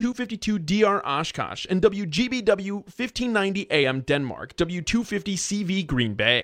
W252DR Oshkosh, and WGBW 1590 AM Denmark, W250 CV Green Bay.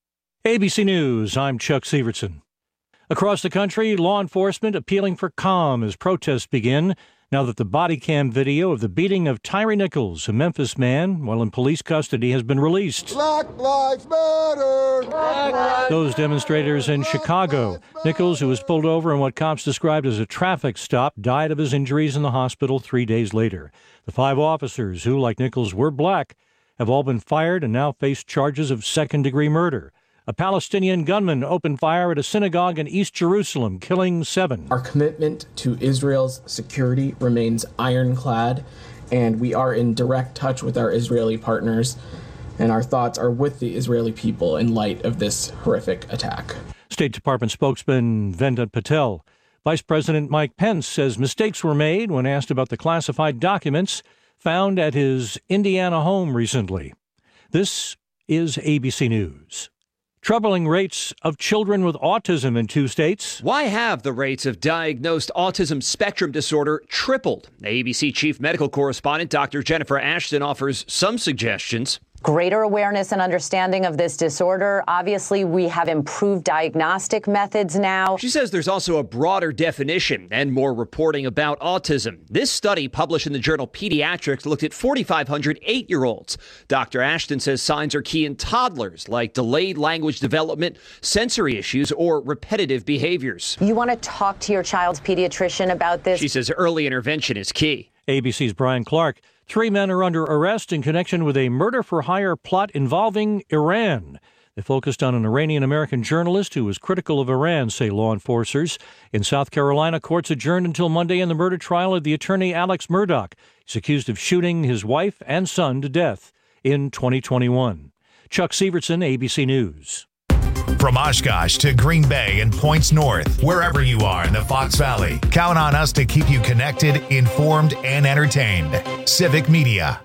ABC News, I'm Chuck Severson. Across the country, law enforcement appealing for calm as protests begin now that the body cam video of the beating of Tyre Nichols, a Memphis man, while in police custody, has been released. Black Lives Matter! Black Lives Those demonstrators in Chicago. Nichols, who was pulled over in what cops described as a traffic stop, died of his injuries in the hospital 3 days later. The 5 officers who, like Nichols, were black, have all been fired and now face charges of second-degree murder. A Palestinian gunman opened fire at a synagogue in East Jerusalem, killing 7. Our commitment to Israel's security remains ironclad, and we are in direct touch with our Israeli partners, and our thoughts are with the Israeli people in light of this horrific attack. State Department spokesman Vendit Patel. Vice President Mike Pence says mistakes were made when asked about the classified documents found at his Indiana home recently. This is ABC News. Troubling rates of children with autism in 2 states. Why have the rates of diagnosed autism spectrum disorder tripled? ABC chief medical correspondent Dr. Jennifer Ashton offers some suggestions. Greater awareness and understanding of this disorder. Obviously, we have improved diagnostic methods now. She says there's also a broader definition and more reporting about autism. This study, published in the journal Pediatrics, looked at 4,500 8-year-olds. Dr. Ashton says signs are key in toddlers, like delayed language development, sensory issues, or repetitive behaviors. You want to talk to your child's pediatrician about this? She says early intervention is key. ABC's Brian Clark. 3 men are under arrest in connection with a murder-for-hire plot involving Iran. They focused on an Iranian-American journalist who was critical of Iran, say law enforcers. In South Carolina, courts adjourned until Monday in the murder trial of the attorney Alex Murdaugh. He's accused of shooting his wife and son to death in 2021. Chuck Severson, ABC News. From Oshkosh to Green Bay and points north, wherever you are in the Fox Valley, count on us to keep you connected, informed, and entertained. Civic Media.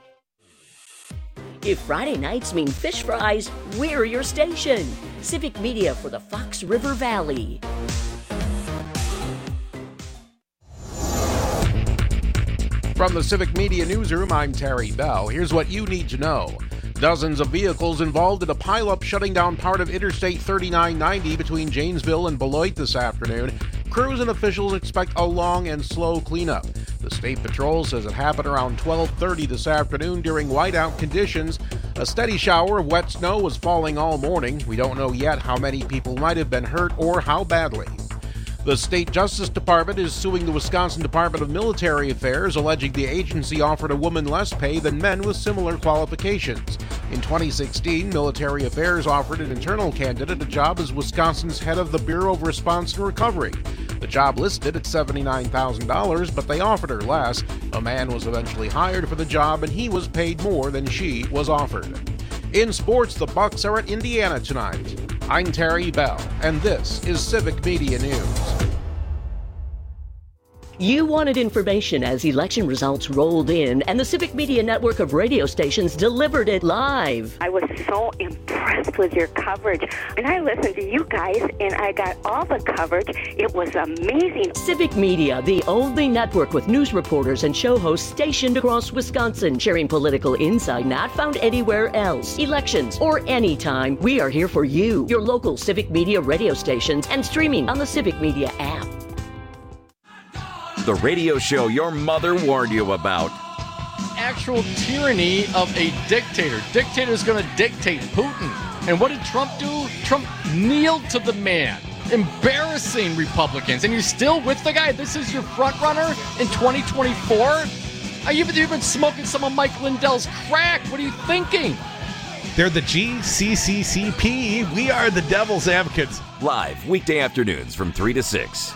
If Friday nights mean fish fries, we're your station. Civic Media for the Fox River Valley. From the Civic Media Newsroom, I'm Terry Bell. Here's what you need to know. Dozens of vehicles involved in a pileup shutting down part of Interstate 3990 between Janesville and Beloit this afternoon. Crews and officials expect a long and slow cleanup. The State Patrol says it happened around 12:30 this afternoon during whiteout conditions. A steady shower of wet snow was falling all morning. We don't know yet how many people might have been hurt or how badly. The State Justice Department is suing the Wisconsin Department of Military Affairs, alleging the agency offered a woman less pay than men with similar qualifications. In 2016, Military Affairs offered an internal candidate a job as Wisconsin's head of the Bureau of Response and Recovery. The job listed at $79,000, but they offered her less. A man was eventually hired for the job, and he was paid more than she was offered. In sports, the Bucks are at Indiana tonight. I'm Terry Bell, and this is Civic Media News. You wanted information as election results rolled in, and the Civic Media network of radio stations delivered it live. I was so impressed with your coverage, and I listened to you guys, and I got all the coverage. It was amazing. Civic Media, the only network with news reporters and show hosts stationed across Wisconsin, sharing political insight not found anywhere else. Elections or anytime, we are here for you, your local Civic Media radio stations, and streaming on the Civic Media app. The radio show your mother warned you about. Actual tyranny of a dictator. Dictator's going to dictate Putin. And what did Trump do? Trump kneeled to the man. Embarrassing Republicans. And you're still with the guy? This is your front runner in 2024? You've been smoking some of Mike Lindell's crack. What are you thinking? They're the GCCCP. We are the Devil's Advocates. Live weekday afternoons from 3 to 6.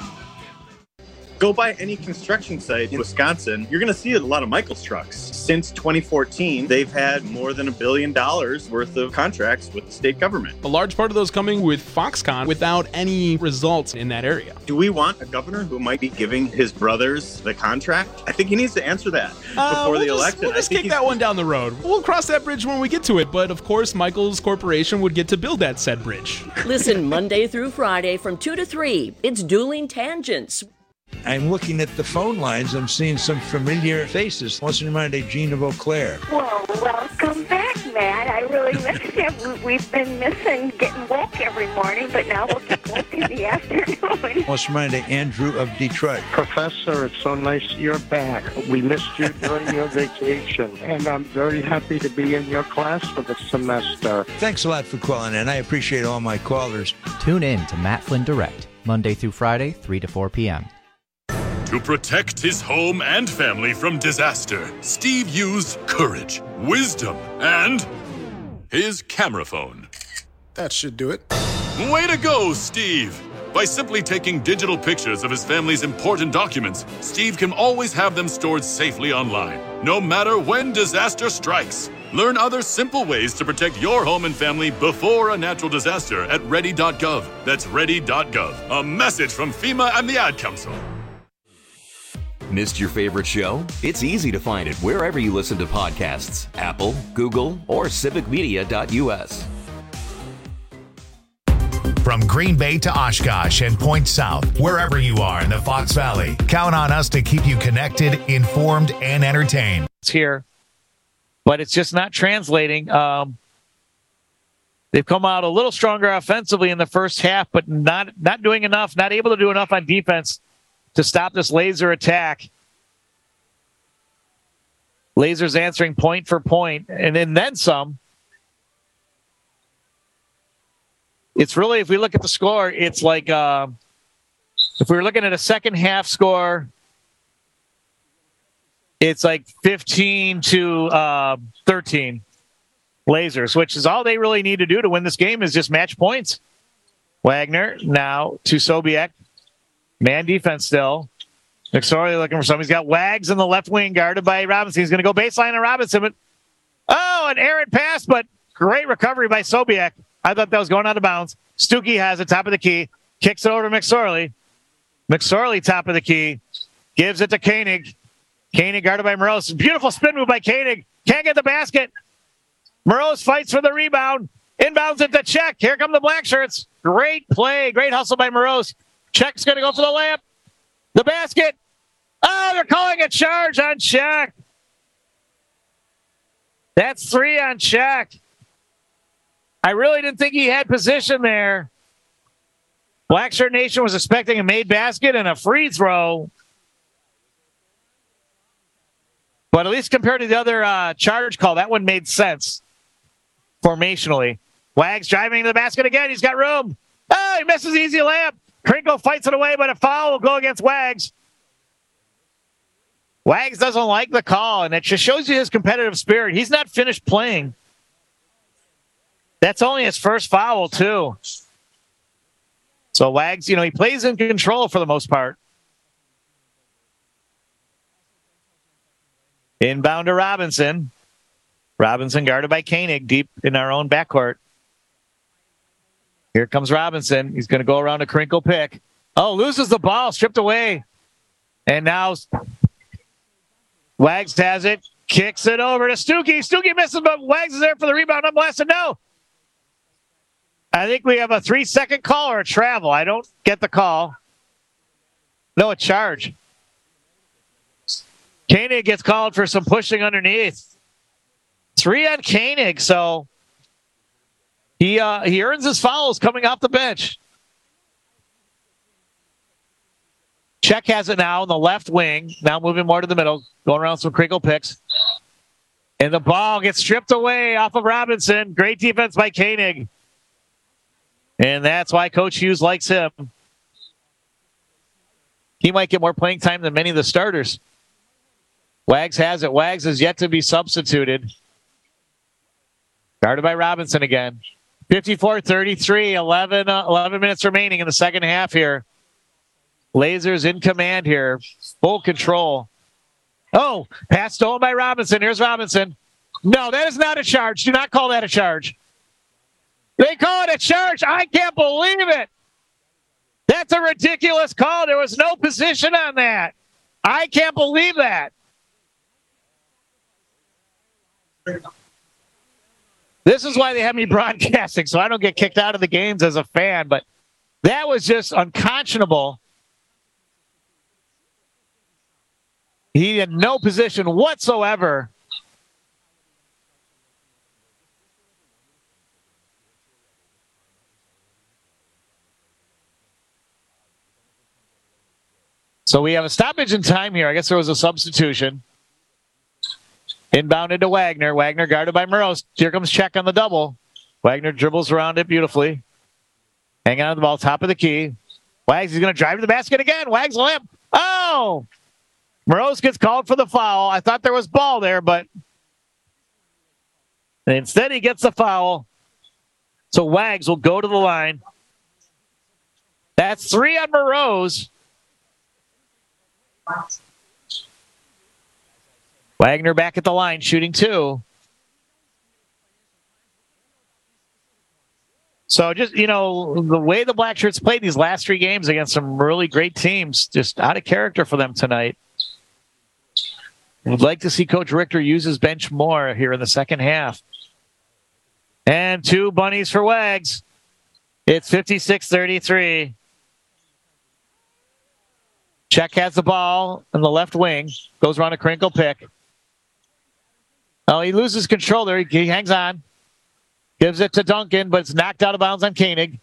Go by any construction site in Wisconsin, you're going to see a lot of Michaels trucks. Since 2014, they've had more than $1 billion worth of contracts with the state government. A large part of those coming with Foxconn without any results in that area. Do we want a governor who might be giving his brothers the contract? I think he needs to answer that before the election. We'll just kick that one down the road. We'll cross that bridge when we get to it. But of course, Michaels Corporation would get to build that said bridge. Listen Monday through Friday from 2 to 3. It's Dueling Tangents. I'm looking at the phone lines. I'm seeing some familiar faces. What's in mind, Gene of Eau Claire? Well, welcome back, Matt. I really missed you. We've been missing getting woke every morning, but now we'll get woke in the afternoon. What's in mind, Andrew of Detroit? Professor, it's so nice you're back. We missed you during your vacation, and I'm very happy to be in your class for the semester. Thanks a lot for calling in. I appreciate all my callers. Tune in to Matt Flynn Direct, Monday through Friday, 3 to 4 p.m. To protect his home and family from disaster, Steve used courage, wisdom, and his camera phone. That should do it. Way to go, Steve! By simply taking digital pictures of his family's important documents, Steve can always have them stored safely online, no matter when disaster strikes. Learn other simple ways to protect your home and family before a natural disaster at ready.gov. That's ready.gov. A message from FEMA and the Ad Council. Missed your favorite show? It's easy to find it wherever you listen to podcasts. Apple, Google, or civicmedia.us. From Green Bay to Oshkosh and Point South, wherever you are in the Fox Valley, count on us to keep you connected, informed, and entertained. It's here, but it's just not translating. They've come out a little stronger offensively in the first half, but not doing enough, not able to do enough on defense to stop this laser attack. Lasers answering point for point, and then some. It's really, if we look at the score, it's like if we were looking at a second half score, it's like 15 to 13 Lasers, which is all they really need to do to win this game is just match points. Wagner now to Sobiek. Man defense still. McSorley looking for something. He's got Wags in the left wing guarded by Robinson. He's going to go baseline on Robinson. But, an errant pass, but great recovery by Sobiek. I thought that was going out of bounds. Stuckey has it, top of the key. Kicks it over to McSorley. McSorley, top of the key. Gives it to Koenig. Koenig guarded by Morose. Beautiful spin move by Koenig. Can't get the basket. Morose fights for the rebound. Inbounds it to Czech. Here come the black shirts. Great play. Great hustle by Morose. Czech's going to go for the layup. The basket. Oh, they're calling a charge on Czech. That's 3 on Czech. I really didn't think he had position there. Black Shirt Nation was expecting a made basket and a free throw. But at least compared to the other charge call, that one made sense formationally. Wags driving to the basket again. He's got room. Oh, he misses the easy layup. Krinkle fights it away, but a foul will go against Wags. Wags doesn't like the call, and it just shows you his competitive spirit. He's not finished playing. That's only his first foul, too. So Wags, he plays in control for the most part. Inbound to Robinson. Robinson guarded by Koenig deep in our own backcourt. Here comes Robinson. He's going to go around a Krinkle pick. Oh, loses the ball, stripped away. And now Wags has it, kicks it over to Stuckey. Stuckey misses, but Wags is there for the rebound. Unblasted, no. I think we have a 3-second call or a travel. I don't get the call. No, a charge. Koenig gets called for some pushing underneath. 3 on Koenig, so he earns his fouls coming off the bench. Czech has it now in the left wing. Now moving more to the middle. Going around some Krinkle picks. And the ball gets stripped away off of Robinson. Great defense by Koenig. And that's why Coach Hughes likes him. He might get more playing time than many of the starters. Wags has it. Wags is yet to be substituted. Guarded by Robinson again. 54-33, 11 minutes remaining in the second half here. Lasers in command here. Full control. Oh, pass stolen by Robinson. Here's Robinson. No, that is not a charge. Do not call that a charge. They call it a charge. I can't believe it. That's a ridiculous call. There was no position on that. I can't believe that. This is why they have me broadcasting, so I don't get kicked out of the games as a fan. But that was just unconscionable. He had no position whatsoever. So we have a stoppage in time here. I guess there was a substitution. Inbounded to Wagner. Wagner guarded by Moroz. Here comes check on the double. Wagner dribbles around it beautifully. Hanging on the ball, top of the key. Wags is going to drive to the basket again. Wags limp. Oh! Moroz gets called for the foul. I thought there was ball there, but instead he gets the foul. So Wags will go to the line. That's 3 on Moroz. Wagner back at the line, shooting 2. So just, the way the Black Shirts played these last 3 games against some really great teams, just out of character for them tonight. Would like to see Coach Richter use his bench more here in the second half. And 2 bunnies for Wags. It's 56-33. Check has the ball in the left wing. Goes around a crinkle pick. Oh, he loses control there. He hangs on. Gives it to Duncan, but it's knocked out of bounds on Koenig.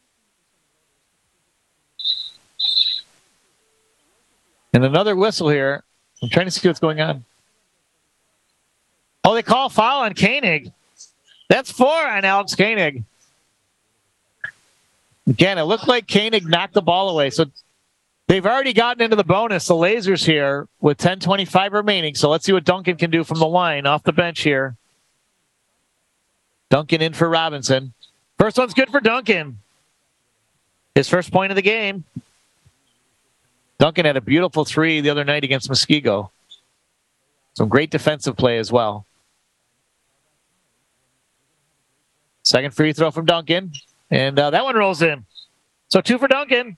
And another whistle here. I'm trying to see what's going on. Oh, they call foul on Koenig. That's 4 on Alex Koenig. Again, it looked like Koenig knocked the ball away. So they've already gotten into the bonus, the Lasers here, with 10:25 remaining. So let's see what Duncan can do from the line off the bench here. Duncan in for Robinson. First one's good for Duncan. His first point of the game. Duncan had a beautiful 3 the other night against Muskego. Some great defensive play as well. Second free throw from Duncan. And that one rolls in. So 2 for Duncan.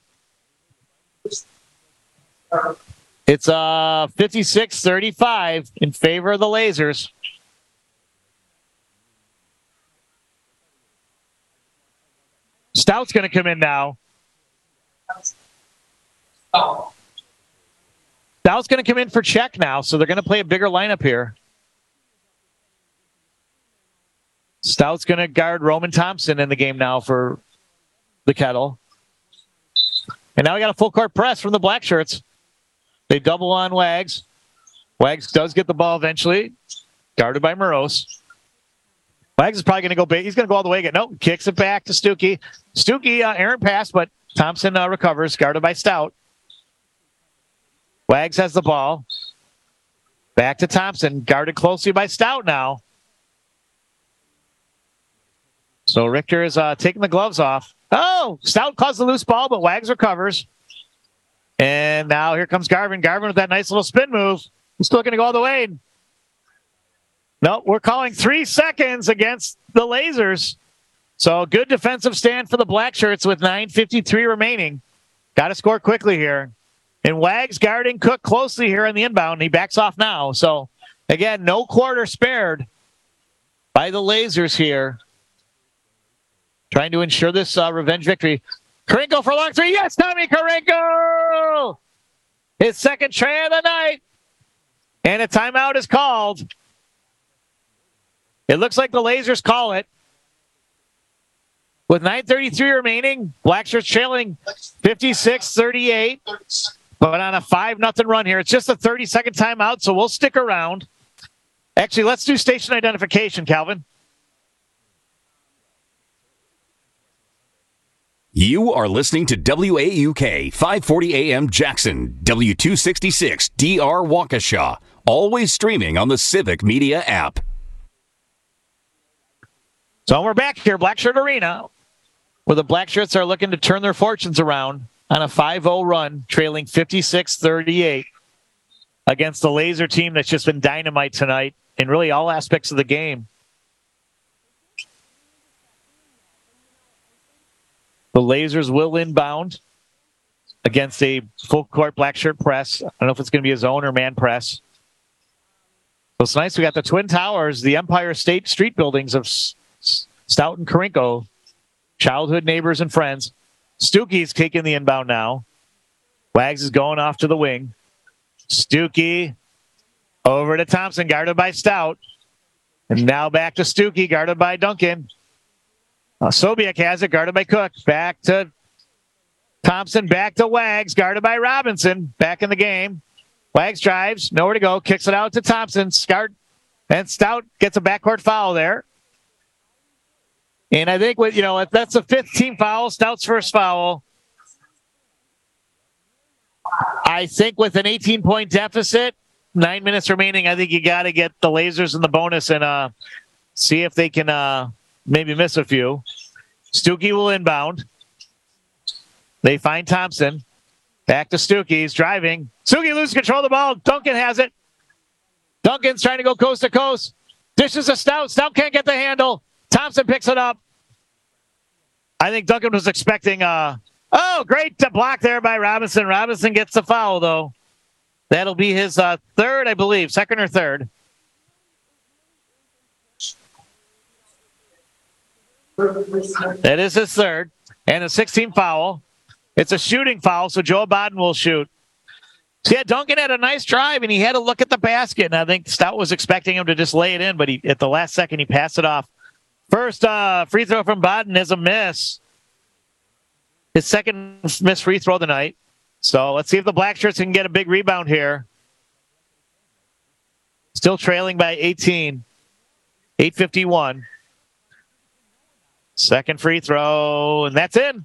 It's 56-35 in favor of the Lasers. Stout's going to come in now. Stout's going to come in for check now, so they're going to play a bigger lineup here. Stout's going to guard Roman Thompson in the game now for the Kettle. And now we got a full court press from the Black Shirts. They double on Wags. Wags does get the ball eventually. Guarded by Moroz. Wags is probably going to go big. He's going to go all the way again. Nope. Kicks it back to Stuckey. Stuckey, errant pass, but Thompson recovers. Guarded by Stout. Wags has the ball. Back to Thompson. Guarded closely by Stout now. So Richter is taking the gloves off. Oh! Stout caused the loose ball, but Wags recovers. And now here comes Garvin. Garvin with that nice little spin move. He's still going to go all the way. No, we're calling 3 seconds against the Lasers. So good defensive stand for the Black Shirts with 9:53 remaining. Got to score quickly here. And Wags guarding Cook closely here on the inbound. He backs off now. So, again, no quarter spared by the Lasers here. Trying to ensure this revenge victory. Karinko for a long 3. Yes, Tommy Karinko! His second try of the night. And a timeout is called. It looks like the Lasers call it. With 9:33 remaining, Black Shirts trailing 56-38. But on a 5-0 run here. It's just a 30-second timeout, so we'll stick around. Actually, let's do station identification, Calvin. You are listening to WAUK 540 AM Jackson, W266 DR Waukesha. Always streaming on the Civic Media app. So we're back here, Black Shirt Arena, where the Black Shirts are looking to turn their fortunes around on a 5-0 run, trailing 56-38 against the Laser team that's just been dynamite tonight in really all aspects of the game. The Lasers will inbound against a full-court Black Shirt press. I don't know if it's going to be a zone or man press. So it's nice. We got the Twin Towers, the Empire State Street buildings of Stout and Karinko, childhood neighbors and friends. Stuckey's taking the inbound now. Wags is going off to the wing. Stuckey over to Thompson, guarded by Stout. And now back to Stuckey, guarded by Duncan. Sobiek has it, guarded by Cook. Back to Thompson, back to Wags, guarded by Robinson. Back in the game. Wags drives, nowhere to go, kicks it out to Thompson. And Stout gets a backcourt foul there. And I think if that's the 5th team foul, Stout's first foul. I think with an 18-point deficit, 9 minutes remaining, I think you got to get the Lasers in the bonus and see if they can maybe miss a few. Stuckey will inbound. They find Thompson. Back to Stuckey. He's driving. Stuckey loses control of the ball. Duncan has it. Duncan's trying to go coast to coast. Dishes to Stout. Stout can't get the handle. Thompson picks it up. I think Duncan was expecting great block there by Robinson. Robinson gets the foul, though. That'll be his third, I believe. Second or third. That is his third. And a 16 foul. It's a shooting foul, so Joe Bodden will shoot. So yeah, Duncan had a nice drive, and he had to look at the basket. And I think Stout was expecting him to just lay it in, but at the last second, he passed it off. First free throw from Bodden is a miss. His second missed free throw of the night. So let's see if the Black Shirts can get a big rebound here. Still trailing by 18. 8:51. Second free throw, and that's in.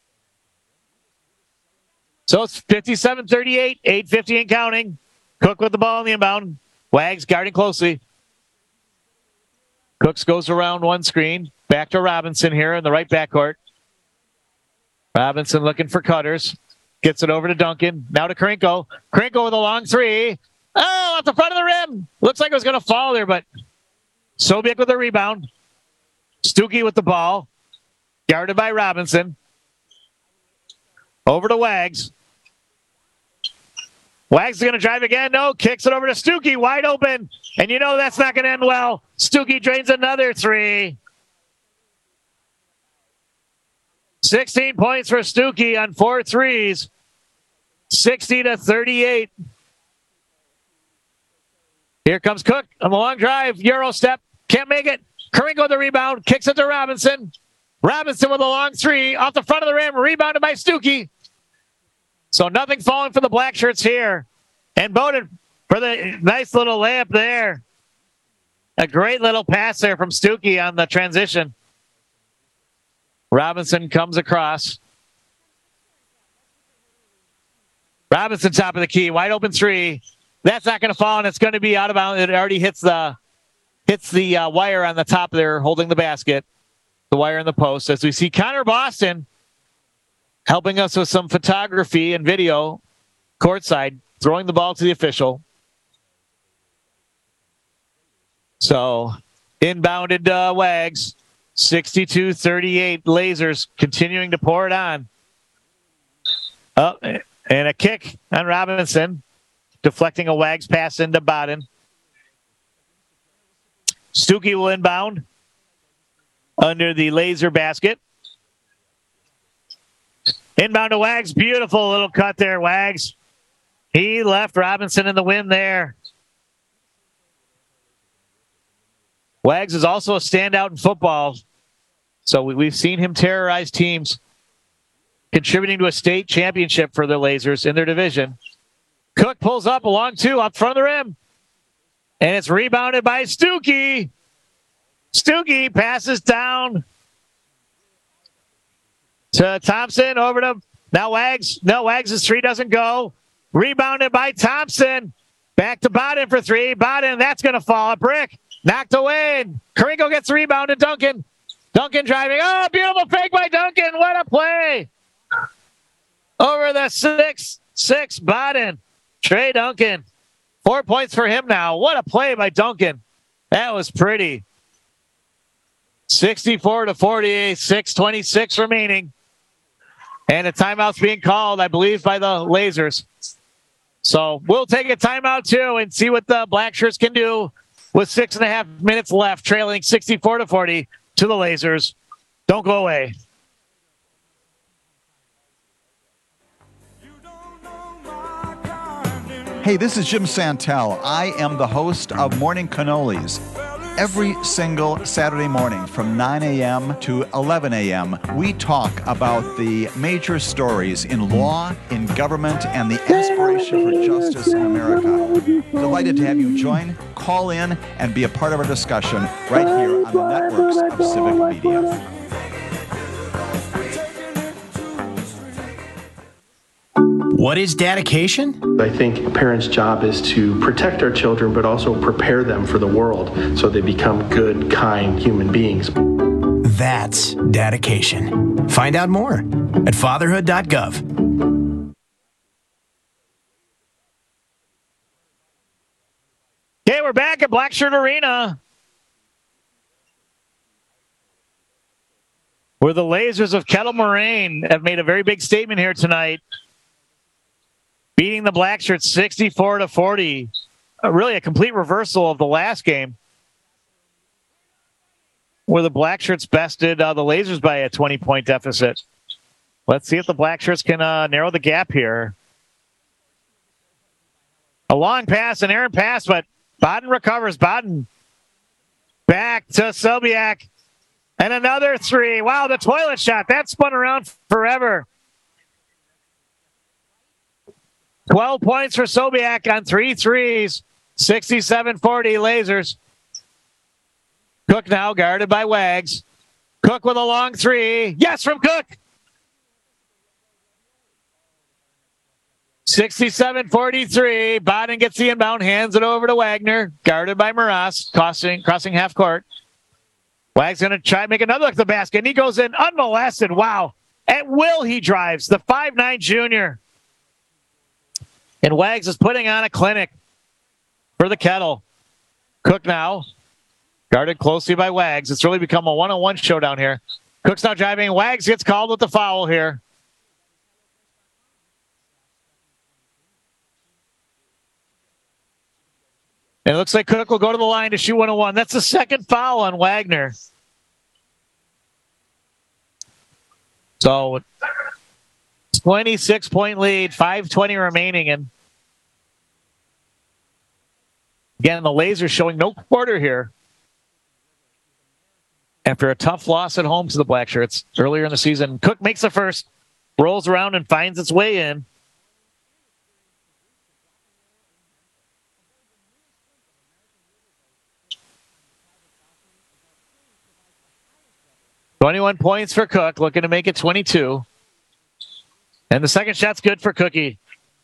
So it's 57-38, 8:50 and counting. Cook with the ball in the inbound. Wags guarding closely. Cooks goes around one screen. Back to Robinson here in the right backcourt. Robinson looking for cutters. Gets it over to Duncan. Now to Karinko. Karinko with a long three. Oh, at the front of the rim. Looks like it was going to fall there, but Sobiek with a rebound. Stuckey with the ball. Guarded by Robinson. Over to Wags. Wags is going to drive again. No, kicks it over to Stuckey. Wide open. And you know that's not going to end well. Stuckey drains another three. 16 points for Stuckey on 4 threes. 60-38. Here comes Cook on the long drive. Euro step. Can't make it. Karinko with the rebound. Kicks it to Robinson. Robinson with a long three. Off the front of the rim. Rebounded by Stuckey. So nothing falling for the Black Shirts here. And Bowden for the nice little layup there. A great little pass there from Stuckey on the transition. Robinson comes across. Robinson top of the key. Wide open three. That's not going to fall, and it's going to be out of bounds. It already hits the wire on the top there, holding the basket. The wire in the post. As we see Connor Boston helping us with some photography and video courtside, throwing the ball to the official. So, inbounded Wags. 62-38 Lasers continuing to pour it on. Oh, and a kick on Robinson. Deflecting a Wags pass into Bodden. Stuckey will inbound under the Laser basket. Inbound to Wags. Beautiful little cut there, Wags. He left Robinson in the wind there. Wags is also a standout in football. So we've seen him terrorize teams, contributing to a state championship for the Lasers in their division. Cook pulls up a long two up front of the rim. And it's rebounded by Stuckey. Stuckey passes down to Thompson. Over to now Wags. No, Wags' three doesn't go. Rebounded by Thompson. Back to Bodden for three. Bodden, that's going to fall. A brick. Knocked away. Karinko gets the rebound to Duncan. Duncan driving. Oh, beautiful fake by Duncan. What a play. Over the 6'6" Bodden. Trey Duncan. 4 points for him now. What a play by Duncan. That was pretty. 64-48, 6:26 remaining. And a timeout's being called, I believe, by the Lasers. So we'll take a timeout, too, and see what the Black Shirts can do with 6.5 minutes left, trailing 64-40 to the Lasers. Don't go away. Hey, this is Jim Santel. I am the host of Morning Cannolis. Every single Saturday morning from 9 a.m. to 11 a.m., we talk about the major stories in law, in government, and the aspiration for justice in America. Delighted to have you join, call in, and be a part of our discussion right here on the networks of Civic Media. What is dedication? I think a parent's job is to protect our children, but also prepare them for the world so they become good, kind human beings. That's dedication. Find out more at fatherhood.gov. Okay, we're back at Blackshirt Arena, where the Lasers of Kettle Moraine have made a very big statement here tonight, beating the Blackshirts 64-40. Really a complete reversal of the last game, where the Blackshirts bested the Lasers by a 20-point deficit. Let's see if the Blackshirts can narrow the gap here. A long pass, an errant pass, but Baden recovers. Baden back to Sobiak. And another three. Wow, the toilet shot. That spun around forever. 12 points for Sobiak on 3 threes. 67-40 Lasers. Cook now guarded by Wags. Cook with a long three. Yes, from Cook. 67-43. Baden gets the inbound, hands it over to Wagner. Guarded by Maras, crossing half court. Wags going to try to make another look at the basket, and he goes in unmolested. Wow. At will he drives. The 5'9 junior. And Wags is putting on a clinic for the Kettle. Cook now, guarded closely by Wags. It's really become a one-on-one showdown here. Cook's now driving. Wags gets called with the foul here. And it looks like Cook will go to the line to shoot 101. That's the second foul on Wagner. So 26-point lead, 5:20 remaining. And again, the Lasers showing no quarter here after a tough loss at home to the Blackshirts earlier in the season. Cook makes the first, rolls around and finds its way in. $21 points for Cook, looking to make it 22. And the second shot's good for Cookie.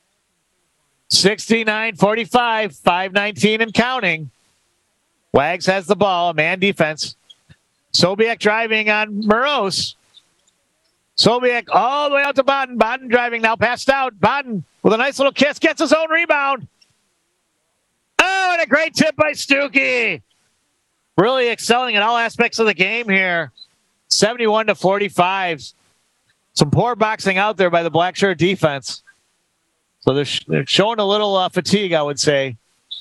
69-45, 5:19 and counting. Wags has the ball, a man defense. Sobiak driving on Moros. Sobiak all the way out to Baden. Baden driving now, passed out. Baden with a nice little kiss, gets his own rebound. Oh, and a great tip by Stuckey. Really excelling in all aspects of the game here. 71-45. Some poor boxing out there by the Blackshirt defense. So they're showing a little fatigue, I would say.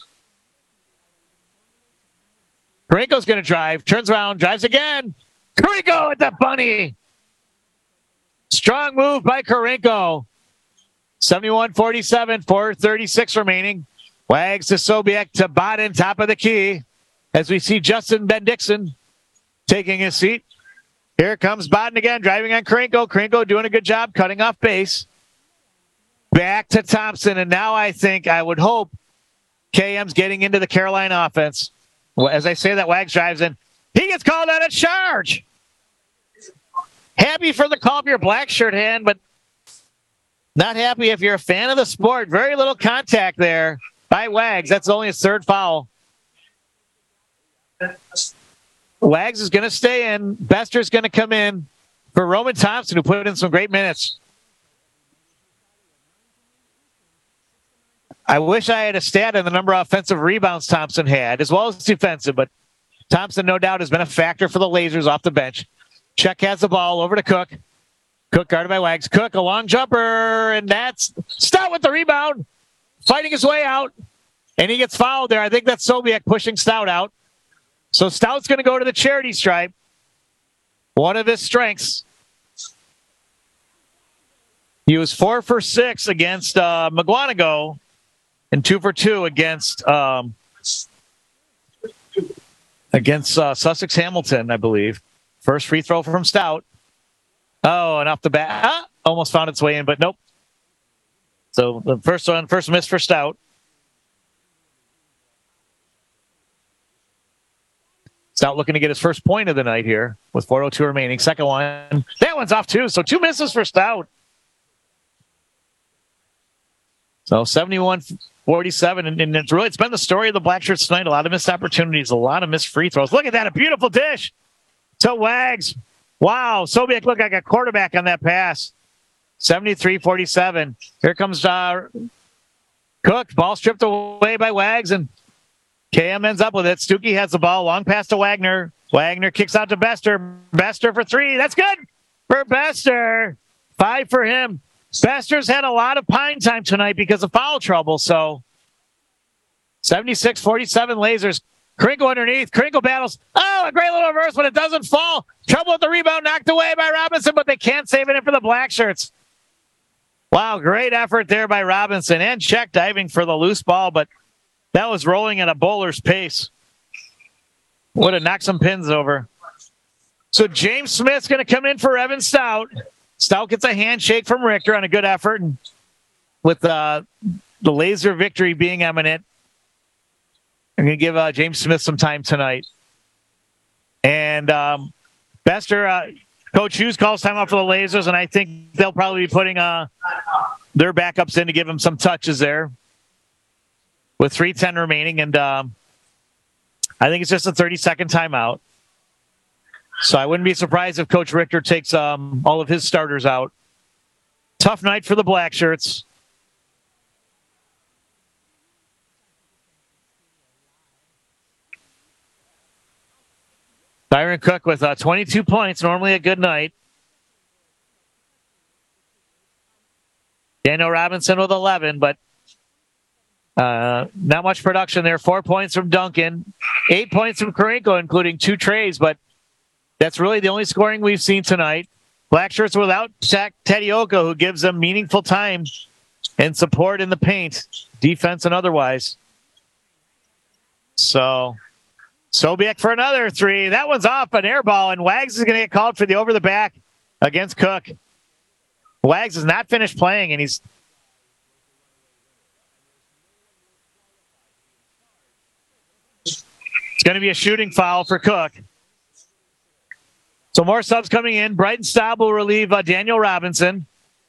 Karenko's going to drive, turns around, drives again. Karenko with the bunny. Strong move by Karenko. 71-47, 4:36 remaining. Wags to Sobiak to Baden, top of the key. As we see Justin Bendixson taking his seat. Here comes Baden again, driving on Karenko. Karenko doing a good job cutting off base. Back to Thompson, and now I would hope KM's getting into the Carolina offense. Well, as I say that, Wags drives in. He gets called out a charge. Happy for the call of your Blackshirt hand, but not happy if you're a fan of the sport. Very little contact there by Wags. That's only his third foul. Wags is going to stay in. Bester's going to come in for Roman Thompson, who put in some great minutes. I wish I had a stat on the number of offensive rebounds Thompson had, as well as defensive, but Thompson, no doubt, has been a factor for the Lasers off the bench. Check has the ball over to Cook. Cook guarded by Wags. Cook, a long jumper, and that's Stout with the rebound, fighting his way out, and he gets fouled there. I think that's Sobiak pushing Stout out. So Stout's going to go to the charity stripe. One of his strengths. He was 4 for 6 against McGuanago and 2 for 2 against Sussex Hamilton, I believe. First free throw from Stout. Oh, and off the bat, almost found its way in, but nope. So the first miss for Stout. Stout looking to get his first point of the night here with 4:02 remaining. Second one. That one's off too. So 2 misses for Stout. So 71-47. And it's been the story of the Black Shirts tonight. A lot of missed opportunities, a lot of missed free throws. Look at that. A beautiful dish to Wags. Wow. Sobiek looked like a quarterback on that pass. 73-47. Here comes Cook. Ball stripped away by Wags, and KM ends up with it. Stuckey has the ball. Long pass to Wagner. Wagner kicks out to Bester. Bester for 3. That's good for Bester. 5 for him. Bester's had a lot of pine time tonight because of foul trouble. So 76-47 Lasers. Krinkle underneath. Krinkle battles. Oh, a great little reverse, but it doesn't fall. Trouble with the rebound. Knocked away by Robinson, but they can't save it in for the Black Shirts. Wow, great effort there by Robinson. And check diving for the loose ball, but that was rolling at a bowler's pace. Would have knocked some pins over. So James Smith's going to come in for Evan Stout. Stout gets a handshake from Richter on a good effort. And with the Laser victory being imminent, I'm going to give James Smith some time tonight. And Bester, Coach Hughes calls timeout for the Lasers, and I think they'll probably be putting their backups in to give him some touches there with 3:10 remaining. And I think it's just a 30-second timeout. So I wouldn't be surprised if Coach Richter takes all of his starters out. Tough night for the Black Shirts. Tyron Cook with 22 points, normally a good night. Daniel Robinson with 11, but not much production there. 4 points from Duncan, 8 points from Karenko, including 2 trays, but that's really the only scoring we've seen tonight. Black Shirts without Tedioka, who gives them meaningful time and support in the paint, defense and otherwise. So Sobiek for another 3. That one's off, an air ball, and Wags is going to get called for the over the back against Cook. Wags is not finished playing, and it's going to be a shooting foul for Cook. So more subs coming in. Brighton Staub will relieve Daniel Robinson.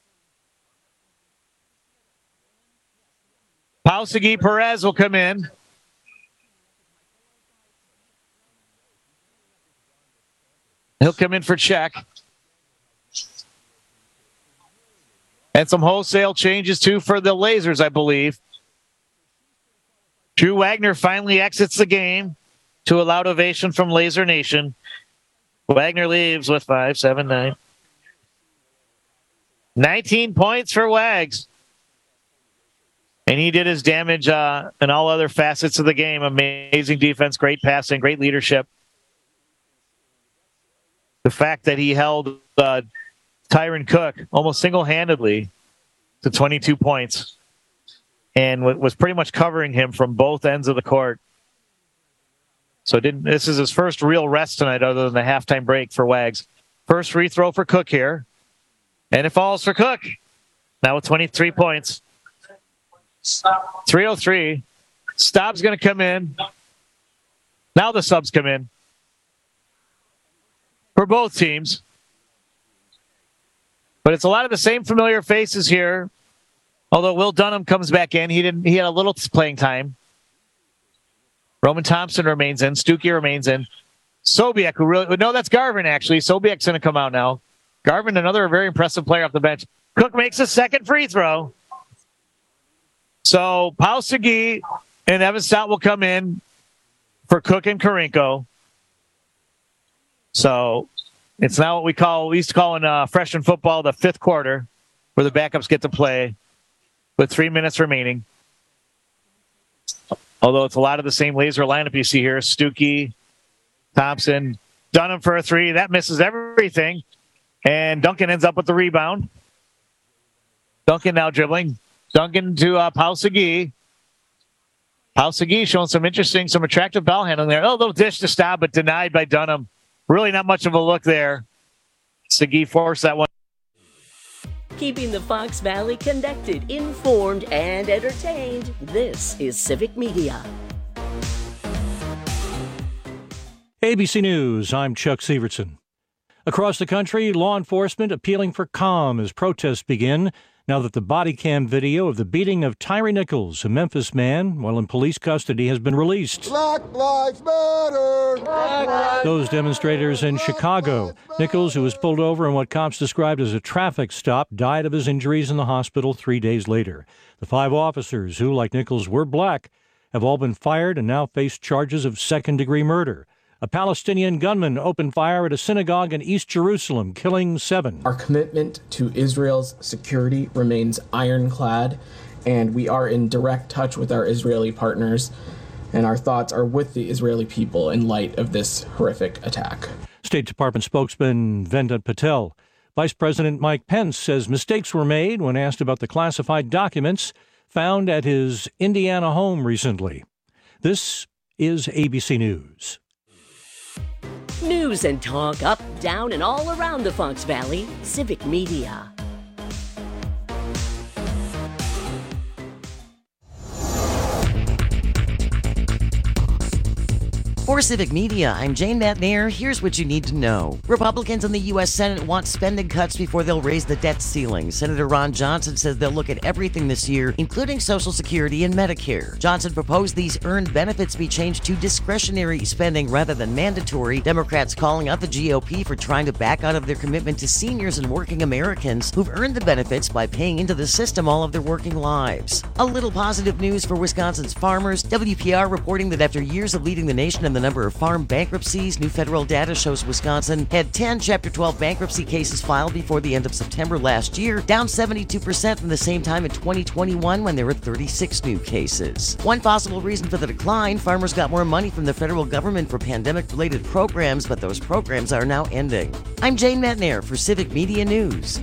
Pausegui Perez will come in. He'll come in for check. And some wholesale changes, too, for the Lasers, I believe. Drew Wagner finally exits the game to a loud ovation from Laser Nation. Wagner leaves with 5, 7, 9. 19 points for Wags. And he did his damage in all other facets of the game. Amazing defense, great passing, great leadership. The fact that he held Tyron Cook almost single-handedly to 22 points and was pretty much covering him from both ends of the court. So this is his first real rest tonight other than the halftime break for Wags. First free throw for Cook here. And it falls for Cook. Now with 23 points. 3:03. Staub's going to come in. Now the subs come in for both teams. But it's a lot of the same familiar faces here. Although Will Dunham comes back in. He had a little playing time. Roman Thompson remains in. Stuckey remains in. Sobiek, that's Garvin, actually. Sobiek's going to come out now. Garvin, another very impressive player off the bench. Cook makes a second free throw. So Pausegui and Evan Stout will come in for Cook and Karenko. So it's now what we used to call in freshman football the fifth quarter, where the backups get to play with 3 minutes remaining. Although it's a lot of the same Laser lineup you see here. Stuckey, Thompson, Dunham for a 3. That misses everything. And Duncan ends up with the rebound. Duncan now dribbling. Duncan to Pausegui. Paul Segui showing some attractive ball handling there. Oh, little dish to stop, but denied by Dunham. Really not much of a look there. Segui forced that one. Keeping the Fox Valley connected, informed, and entertained. This is Civic Media. ABC News, I'm Chuck Severson. Across the country, law enforcement appealing for calm as protests begin now that the body cam video of the beating of Tyre Nichols, a Memphis man, while in police custody, has been released. Black Lives Matter! Black Lives Those demonstrators in Chicago. Nichols, who was pulled over in what cops described as a traffic stop, died of his injuries in the hospital 3 days later. The 5 officers who, like Nichols, were black, have all been fired and now face charges of second-degree murder. A Palestinian gunman opened fire at a synagogue in East Jerusalem, killing 7. Our commitment to Israel's security remains ironclad, and we are in direct touch with our Israeli partners, and our thoughts are with the Israeli people in light of this horrific attack. State Department spokesman Vendit Patel. Vice President Mike Pence says mistakes were made when asked about the classified documents found at his Indiana home recently. This is ABC News. News and talk up, down, and all around the Fox Valley. Civic Media. For Civic Media, I'm Jane Matnair. Here's what you need to know. Republicans in the U.S. Senate want spending cuts before they'll raise the debt ceiling. Senator Ron Johnson says they'll look at everything this year, including Social Security and Medicare. Johnson proposed these earned benefits be changed to discretionary spending rather than mandatory. Democrats calling out the GOP for trying to back out of their commitment to seniors and working Americans who've earned the benefits by paying into the system all of their working lives. A little positive news for Wisconsin's farmers. WPR reporting that after years of leading the nation in the number of farm bankruptcies, new federal data shows Wisconsin had 10 Chapter 12 bankruptcy cases filed before the end of September last year, down 72% from the same time in 2021 when there were 36 new cases. One possible reason for the decline, farmers got more money from the federal government for pandemic-related programs, but those programs are now ending. I'm Jane Matnair for Civic Media News.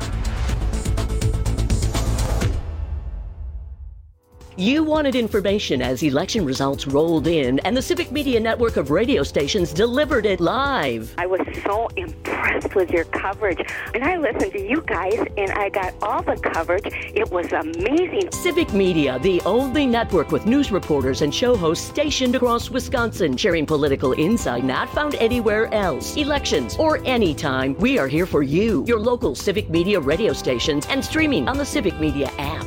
You wanted information as election results rolled in, and the Civic Media network of radio stations delivered it live. I was so impressed with your coverage, and I listened to you guys, and I got all the coverage. It was amazing. Civic Media, the only network with news reporters and show hosts stationed across Wisconsin, sharing political insight not found anywhere else. Elections or anytime, we are here for you, your local Civic Media radio stations, and streaming on the Civic Media app.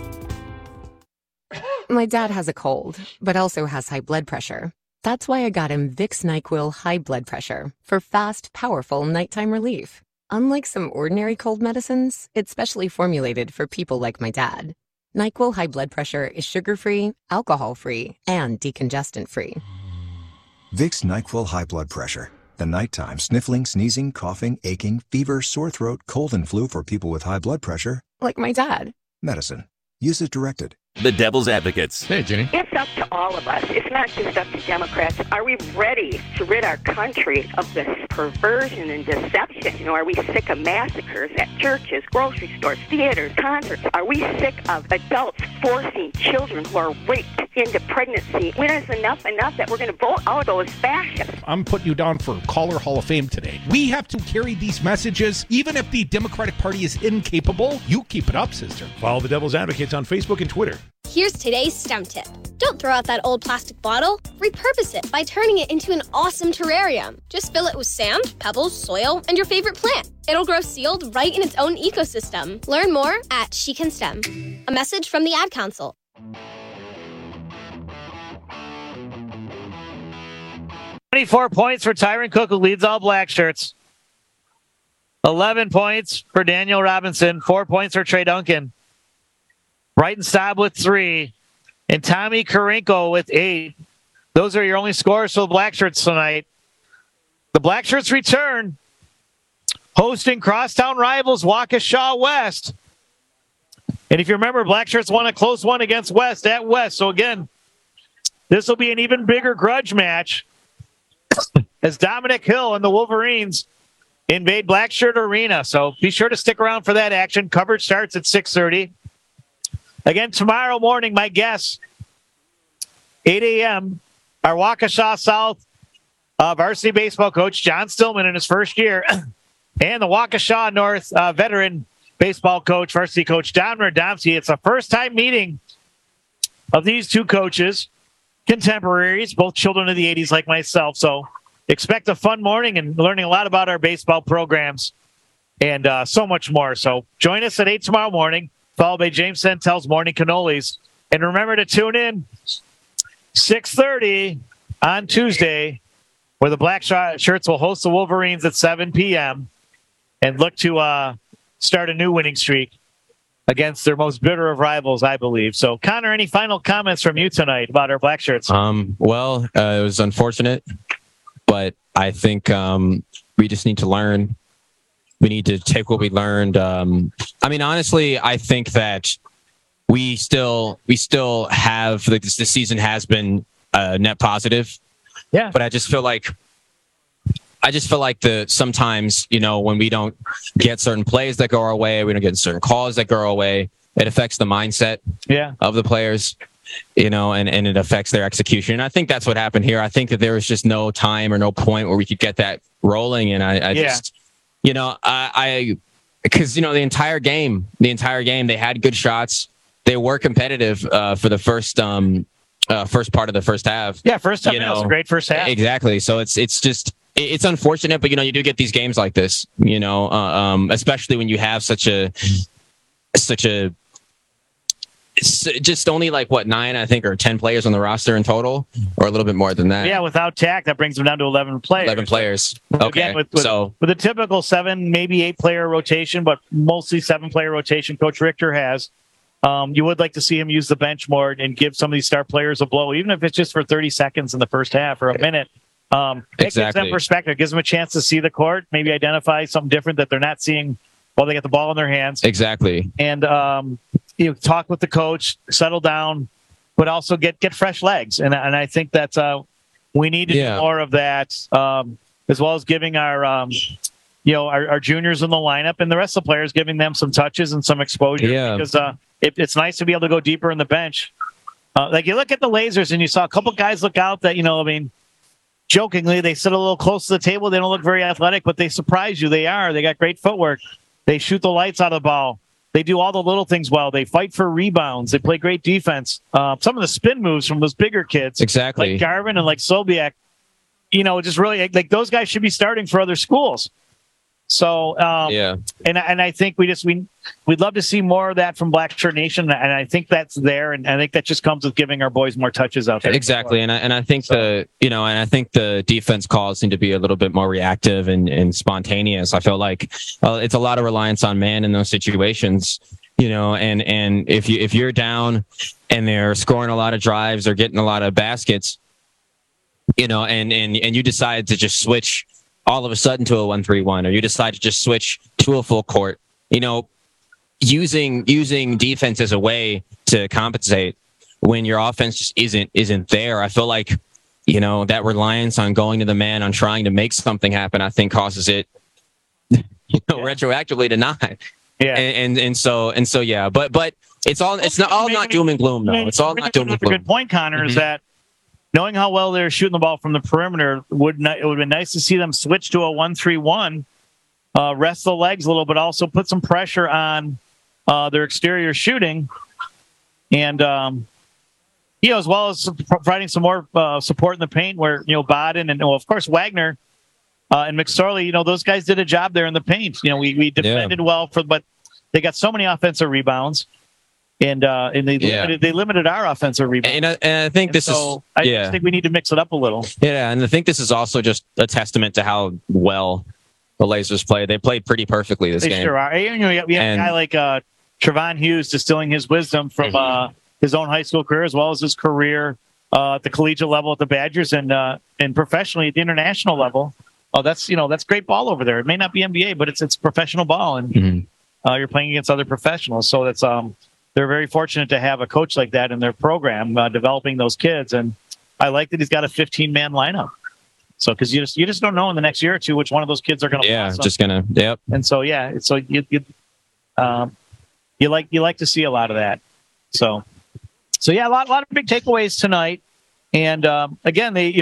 My dad has a cold, but also has high blood pressure. That's why I got him Vicks NyQuil High Blood Pressure for fast, powerful nighttime relief. Unlike some ordinary cold medicines, it's specially formulated for people like my dad. NyQuil High Blood Pressure is sugar-free, alcohol-free, and decongestant-free. Vicks NyQuil High Blood Pressure. The nighttime sniffling, sneezing, coughing, aching, fever, sore throat, cold, and flu for people with high blood pressure. Like my dad. Medicine. Use as directed. The Devil's Advocates. Hey, Jenny. It's up to all of us. It's not just up to Democrats. Are we ready to rid our country of this perversion and deception? You know, are we sick of massacres at churches, grocery stores, theaters, concerts? Are we sick of adults forcing children who are raped into pregnancy? When is enough that we're going to vote out those fascists? I'm putting you down for Caller Hall of Fame today. We have to carry these messages, even if the Democratic Party is incapable. You keep it up, sister. Follow the Devil's Advocates on Facebook and Twitter. Here's today's STEM tip. Don't throw out that old plastic bottle. Repurpose it by turning it into an awesome terrarium. Just fill it with sand, pebbles, soil, and your favorite plant. It'll grow sealed right in its own ecosystem. Learn more at She Can STEM. A message from the Ad Council. $24 points for Tyron Cook, who leads all black shirts. 11 points for Daniel Robinson. 4 points for Trey Duncan. Brighton Staub with 3. And Tommy Karinko with 8. Those are your only scores for the black shirts tonight. The black shirts return. Hosting crosstown rivals Waukesha West. And if you remember, black shirts won a close one against West at West. So again, this will be an even bigger grudge match as Dominic Hill and the Wolverines invade Black Shirt Arena. So be sure to stick around for that action. Coverage starts at 6:30. Again, tomorrow morning, my guests 8 a.m., our Waukesha South varsity baseball coach, John Stillman, in his first year, and the Waukesha North veteran baseball coach, varsity coach, Don Radomski. It's a first-time meeting of these two coaches, contemporaries, both children of the 80s like myself. So expect a fun morning and learning a lot about our baseball programs and so much more. So join us at 8 tomorrow morning, followed by James Sentel's Morning Cannolis. And remember to tune in 6:30 on Tuesday, where the Black Shirts will host the Wolverines at 7 p.m. and look to start a new winning streak against their most bitter of rivals, I believe. So, Connor, any final comments from you tonight about our Black Shirts? Well, it was unfortunate, but I think we just need to learn. We need to take what we learned. I mean, honestly, I think that we still have, like, this season has been net positive. Yeah. But I just feel like sometimes, when we don't get certain plays that go our way, we don't get certain calls that go our way, it affects the mindset of the players, and it affects their execution. And I think that's what happened here. I think that there was just no time or no point where we could get that rolling. And because the entire game, they had good shots. They were competitive for the first part of the first half. Yeah, first half was a great first half. Exactly. So it's unfortunate, but you do get these games like this, especially when you have such a just only 9, I think, or 10 players on the roster in total, or a little bit more than that. Yeah, without TAC, that brings them down to 11 players. 11 players. Okay. Again, with a typical 7, maybe 8 player rotation, but mostly 7 player rotation Coach Richter has. You would like to see him use the bench more and give some of these star players a blow, even if it's just for 30 seconds in the first half or a minute. It gives them perspective, gives them a chance to see the court, maybe identify something different that they're not seeing while they get the ball in their hands. Exactly. And talk with the coach, settle down, but also get fresh legs. And I think that's we need to do more of that, as well as giving our juniors in the lineup and the rest of the players, giving them some touches and some exposure. Yeah. Because it's nice to be able to go deeper in the bench. You look at the Lasers and you saw a couple guys look out that, jokingly, they sit a little close to the table. They don't look very athletic, but they surprise you. They got great footwork. They shoot the lights out of the ball. They do all the little things well. They fight for rebounds. They play great defense. Some of the spin moves from those bigger kids, exactly, like Garvin and like Sobiek, just really like those guys should be starting for other schools. So, and I think we'd love to see more of that from Black Shirt Nation, and I think that's there, and I think that just comes with giving our boys more touches out there. Exactly, and I think the defense calls seem to be a little bit more reactive and spontaneous. I feel like it's a lot of reliance on man in those situations, and if you're down and they're scoring a lot of drives or getting a lot of baskets, and you decide to just switch all of a sudden to a 1-3-1, or you decide to just switch to a full court, using defense as a way to compensate when your offense just isn't there. I feel like, that reliance on going to the man, on trying to make something happen, I think causes it, retroactively to not. Yeah. And so, yeah, but it's not doom and gloom, though. It's all not doom and gloom. A good point, Connor, is that knowing how well they're shooting the ball from the perimeter, it would have been nice to see them switch to a 1-3-1, rest the legs a little, but also put some pressure on their exterior shooting, and as well as providing some more support in the paint, where Bodden and of course Wagner and McSorley, those guys did a job there in the paint. We defended well but they got so many offensive rebounds. And they limited our offensive rebound. And I think I just think we need to mix it up a little. Yeah, and I think this is also just a testament to how well the Lasers play. They played pretty perfectly this game. They sure are. We have a guy like Trevon Hughes distilling his wisdom from his own high school career, as well as his career at the collegiate level at the Badgers and professionally at the international level. Oh, that's great ball over there. It may not be NBA, but it's professional ball, and you're playing against other professionals. So that's they're very fortunate to have a coach like that in their program, developing those kids. And I like that he's got a 15-man lineup. So, because you just don't know in the next year or two which one of those kids are going to blossom. Yep. And so you like to see a lot of that. So yeah, a lot of big takeaways tonight. And again, they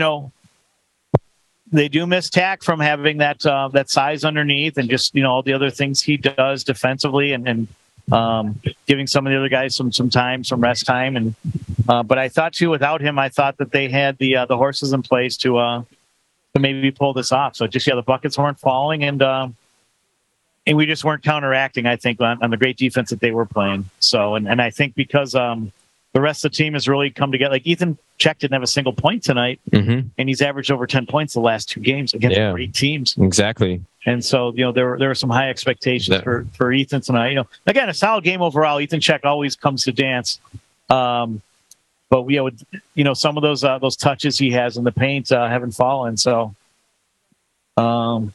do miss Tack from having that size underneath, and just all the other things he does defensively, and giving some of the other guys some time, some rest time. And but I thought too, without him, I thought that they had the horses in place to maybe pull this off. So just the buckets weren't falling, and we just weren't counteracting, I think, on the great defense that they were playing. So and I think because the rest of the team has really come together. Like Ethan Check didn't have a single point tonight, and he's averaged over 10 points the last 2 games against great teams. Exactly. And so, there were some high expectations for Ethan tonight. Again, a solid game overall. Ethan Check always comes to dance. But some of those touches he has in the paint haven't fallen. So, tough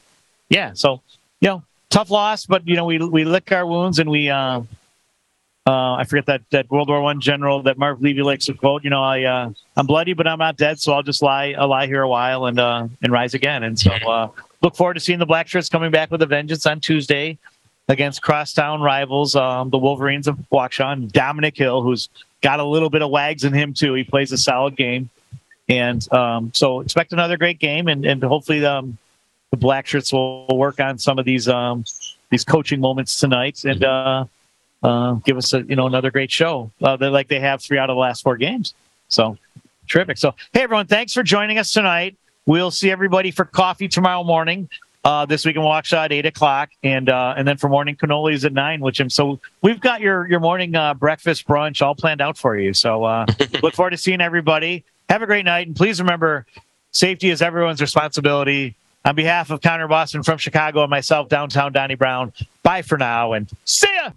loss, but we lick our wounds, and we I forget that World War I general that Marv Levy likes to quote. I'm bloody, but I'm not dead, so I'll just lie here a while and rise again. And so look forward to seeing the Black Shirts coming back with a vengeance on Tuesday against crosstown rivals, the Wolverines of Waukesha, and Dominic Hill, who's got a little bit of wags in him too. He plays a solid game, and so expect another great game, and hopefully the Black Shirts will work on some of these coaching moments tonight, and give us another great show like they have 3 out of the last 4 games. So terrific. So hey everyone, thanks for joining us tonight. We'll see everybody for coffee tomorrow morning. This week in Waukesha at 8:00, and then for morning cannolis at 9. So we've got your morning breakfast brunch all planned out for you. So look forward to seeing everybody. Have a great night, and please remember, safety is everyone's responsibility. On behalf of Connor Boston from Chicago and myself, downtown Donnie Brown, bye for now, and see ya.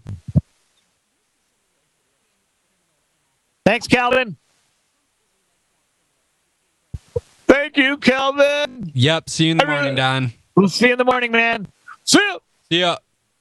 Thanks, Calvin. Thank you, Calvin. Yep. See you in the morning, Don. We'll see you in the morning, man. See ya. See ya.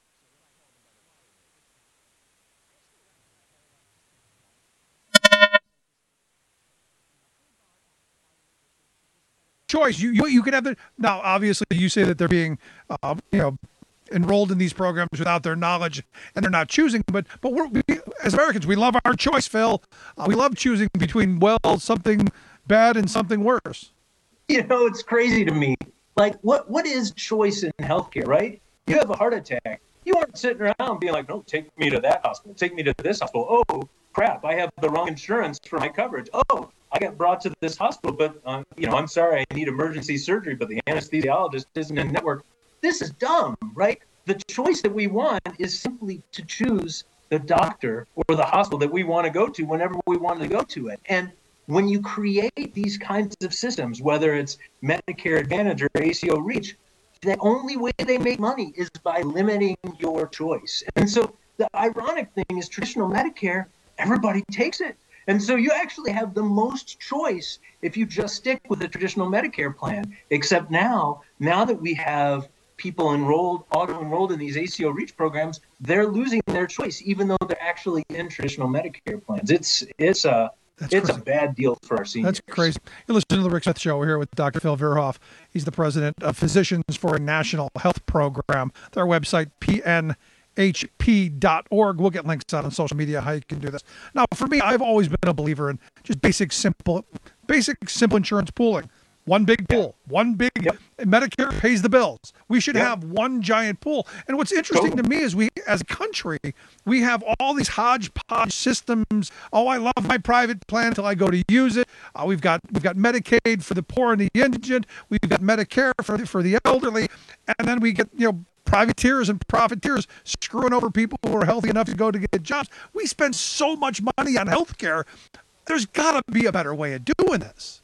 Choice. You can have the now. Obviously, you say that they're being, enrolled in these programs without their knowledge, and they're not choosing. But we, as Americans, we love our choice, Phil. We love choosing between something bad and something worse. It's crazy to me. Like, what is choice in healthcare, right? You have a heart attack. You aren't sitting around being like, no, take me to that hospital. Take me to this hospital. Oh, crap, I have the wrong insurance for my coverage. Oh, I got brought to this hospital, but, I'm sorry, I need emergency surgery, but the anesthesiologist isn't in network. This is dumb, right? The choice that we want is simply to choose the doctor or the hospital that we want to go to whenever we want to go to it. And when you create these kinds of systems, whether it's Medicare Advantage or ACO REACH, the only way they make money is by limiting your choice. And so the ironic thing is traditional Medicare, everybody takes it. And so you actually have the most choice if you just stick with the traditional Medicare plan, except now that we have people auto-enrolled in these ACO REACH programs, they're losing their choice, even though they're actually in traditional Medicare plans. It's a bad deal for our seniors. That's crazy. You're listening to the Rick Smith Show. We're here with Dr. Phil Verhoff. He's the president of Physicians for a National Health Program. Their website, pnhp.org. We'll get links out on social media how you can do this. Now, for me, I've always been a believer in just basic, simple insurance pooling. One big pool. Medicare pays the bills. We should have one giant pool. And what's interesting to me is we, as a country, we have all these hodgepodge systems. Oh, I love my private plan until I go to use it. We've got Medicaid for the poor and the indigent. We've got Medicare for the elderly, and then we get privateers and profiteers screwing over people who are healthy enough to go to get jobs. We spend so much money on healthcare. There's got to be a better way of doing this.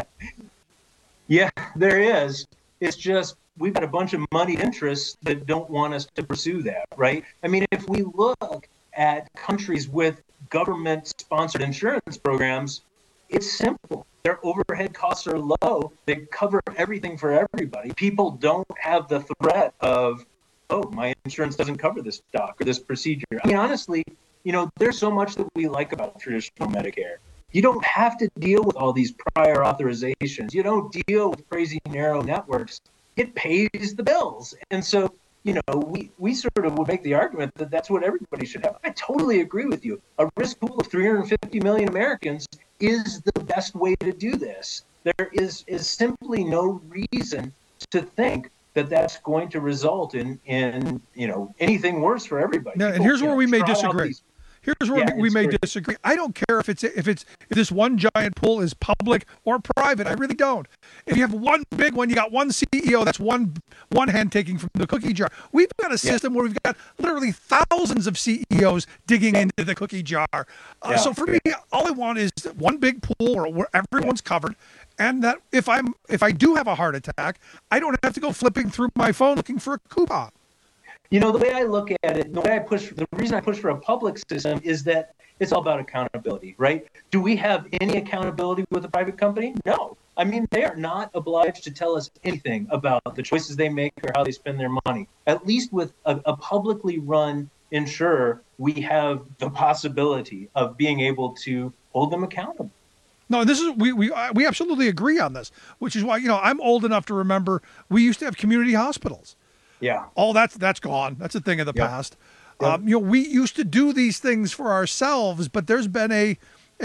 Yeah, there is. It's just we've got a bunch of moneyed interests that don't want us to pursue that, right? I mean, if we look at countries with government-sponsored insurance programs, it's simple. Their overhead costs are low. They cover everything for everybody. People don't have the threat of, oh, my insurance doesn't cover this doc or this procedure. I mean, honestly, there's so much that we like about traditional Medicare. You don't have to deal with all these prior authorizations. You don't deal with crazy narrow networks. It pays the bills. And so, we sort of would make the argument that that's what everybody should have. I totally agree with you. A risk pool of 350 million Americans is the best way to do this. There is simply no reason to think that that's going to result in anything worse for everybody. Now, and here's where we may disagree. Here's where we may disagree. I don't care if this one giant pool is public or private. I really don't. If you have one big one, you got one CEO. That's one hand taking from the cookie jar. We've got a system where we've got literally thousands of CEOs digging into the cookie jar. So for me, all I want is one big pool where everyone's covered, and that if I do have a heart attack, I don't have to go flipping through my phone looking for a coupon. The way I look at it, the reason I push for a public system is that it's all about accountability, right? Do we have any accountability with a private company? No. I mean, they are not obliged to tell us anything about the choices they make or how they spend their money. At least with a publicly run insurer, we have the possibility of being able to hold them accountable. No, this is we absolutely agree on this, which is why I'm old enough to remember we used to have community hospitals. Yeah. Oh, that's gone. That's a thing of the past. Yep. We used to do these things for ourselves, but there's been a